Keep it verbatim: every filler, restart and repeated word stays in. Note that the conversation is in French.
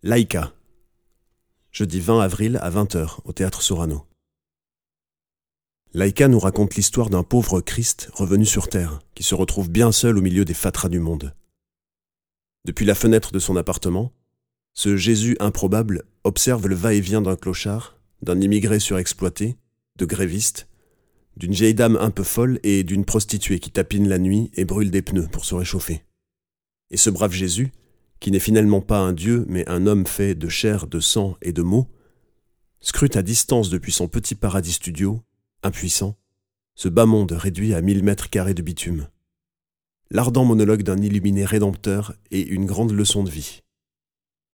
Laïka, jeudi vingt avril à vingt heures au Théâtre Sorano. Laïka nous raconte l'histoire d'un pauvre Christ revenu sur terre, qui se retrouve bien seul au milieu des fatras du monde. Depuis la fenêtre de son appartement, ce Jésus improbable observe le va-et-vient d'un clochard, d'un immigré surexploité, de grévistes, d'une vieille dame un peu folle et d'une prostituée qui tapine la nuit et brûle des pneus pour se réchauffer. Et ce brave Jésus, qui n'est finalement pas un dieu, mais un homme fait de chair, de sang et de mots, scrute à distance depuis son petit paradis studio, impuissant, ce bas monde réduit à mille mètres carrés de bitume. L'ardent monologue d'un illuminé rédempteur et une grande leçon de vie.